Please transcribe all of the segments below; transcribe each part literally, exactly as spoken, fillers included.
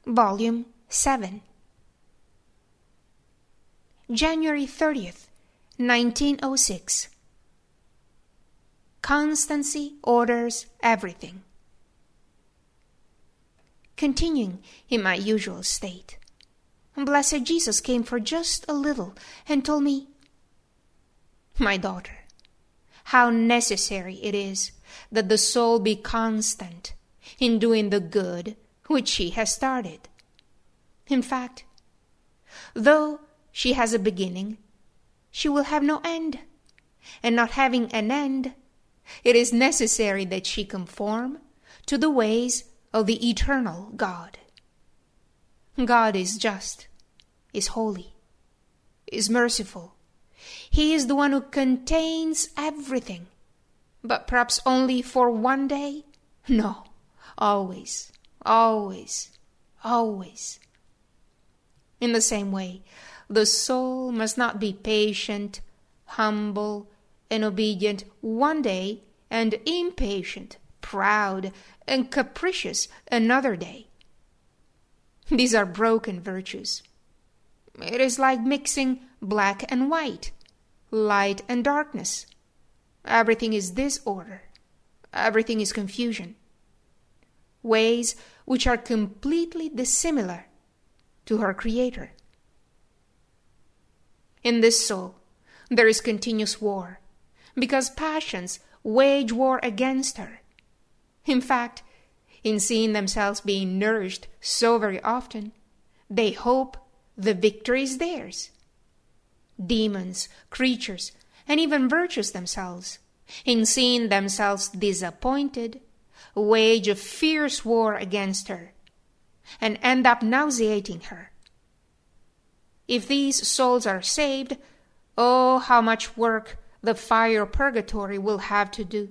Volume seven. January thirtieth, nineteen oh six. Constancy orders everything. Continuing in my usual state, Blessed Jesus came for just a little and told me, "My daughter, how necessary it is that the soul be constant in doing the good which she has started. In fact, though she has a beginning, she will have no end, and not having an end, it is necessary that she conform to the ways of the eternal God. God is just, is holy, is merciful. He is the one who contains everything, but perhaps only for one day? No, always, always, always. In the same way, the soul must not be patient, humble, and obedient one day, and impatient, proud, and capricious another day. These are broken virtues. It is like mixing black and white, light and darkness. Everything is disorder. Everything is confusion. Ways which are completely dissimilar to her Creator. In this soul, there is continuous war, because passions wage war against her. In fact, in seeing themselves being nourished so very often, they hope the victory is theirs. Demons, creatures, and even virtues themselves, in seeing themselves disappointed, wage a fierce war against her, and end up nauseating her. If these souls are saved, oh, how much work the fire of purgatory will have to do.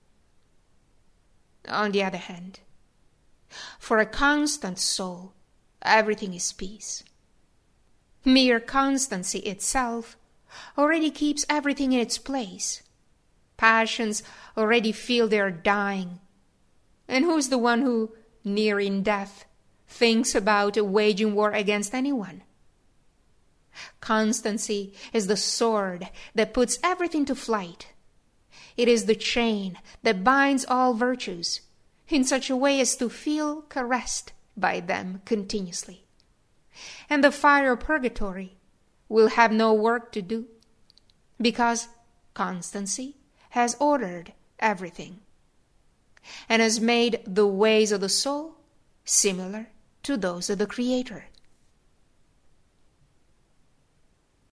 On the other hand, for a constant soul, everything is peace. Mere constancy itself already keeps everything in its place. Passions already feel they are dying. And who is the one who, nearing death, thinks about waging war against anyone? Constancy is the sword that puts everything to flight. It is the chain that binds all virtues in such a way as to feel caressed by them continuously. And the fire of purgatory will have no work to do, because constancy has ordered everything, and has made the ways of the soul similar to those of the Creator.